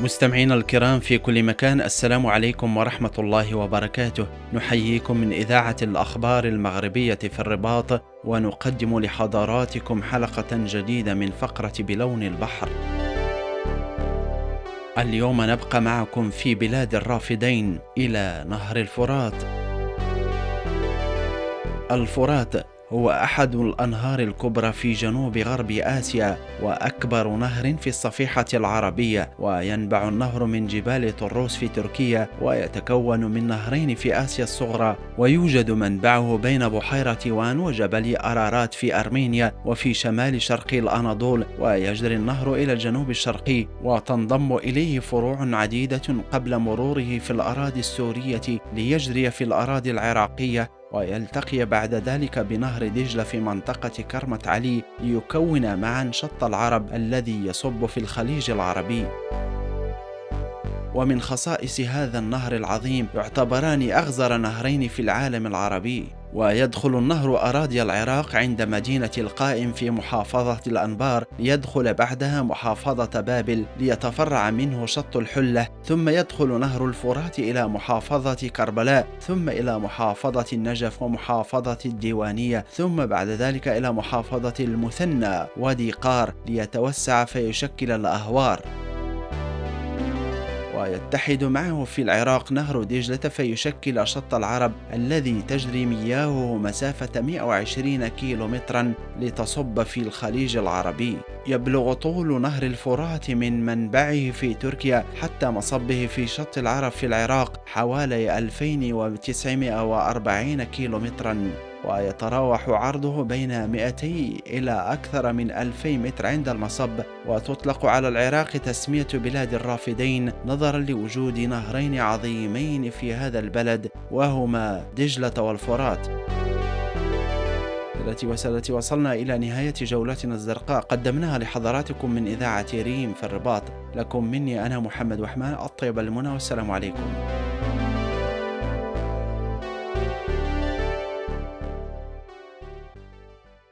مستمعينا الكرام في كل مكان، السلام عليكم ورحمة الله وبركاته. نحييكم من إذاعة الأخبار المغربية في الرباط، ونقدم لحضراتكم حلقة جديدة من فقرة بلون البحر. اليوم نبقى معكم في بلاد الرافدين إلى نهر الفرات. الفرات هو أحد الأنهار الكبرى في جنوب غرب آسيا، وأكبر نهر في الصفيحة العربية، وينبع النهر من جبال طروس في تركيا، ويتكون من نهرين في آسيا الصغرى، ويوجد منبعه بين بحيرة وان وجبل أرارات في أرمينيا وفي شمال شرق الأناضول، ويجري النهر إلى الجنوب الشرقي، وتنضم إليه فروع عديدة قبل مروره في الأراضي السورية ليجري في الأراضي العراقية، ويلتقي بعد ذلك بنهر دجلة في منطقة كرمة علي ليكون معا شط العرب الذي يصب في الخليج العربي. ومن خصائص هذا النهر العظيم يعتبران أغزر نهرين في العالم العربي. ويدخل النهر أراضي العراق عند مدينة القائم في محافظة الأنبار، ليدخل بعدها محافظة بابل ليتفرع منه شط الحلة، ثم يدخل نهر الفرات إلى محافظة كربلاء، ثم إلى محافظة النجف ومحافظة الديوانية، ثم بعد ذلك إلى محافظة المثنى وادي قار ليتوسع فيشكل الأهوار. ويتحد معه في العراق نهر دجلة فيشكل شط العرب الذي تجري مياهه مسافة 120 كيلومترا لتصب في الخليج العربي. يبلغ طول نهر الفرات من منبعه في تركيا حتى مصبه في شط العرب في العراق حوالي 2940 كيلومترا، ويتراوح عرضه بين 200 إلى أكثر من 2000 متر عند المصب. وتطلق على العراق تسمية بلاد الرافدين نظرا لوجود نهرين عظيمين في هذا البلد، وهما دجلة والفرات. التي وصلنا إلى نهاية جولتنا الزرقاء قدمناها لحضراتكم من إذاعة ريم في الرباط. لكم مني أنا محمد وحمان الطيب المنى، والسلام عليكم.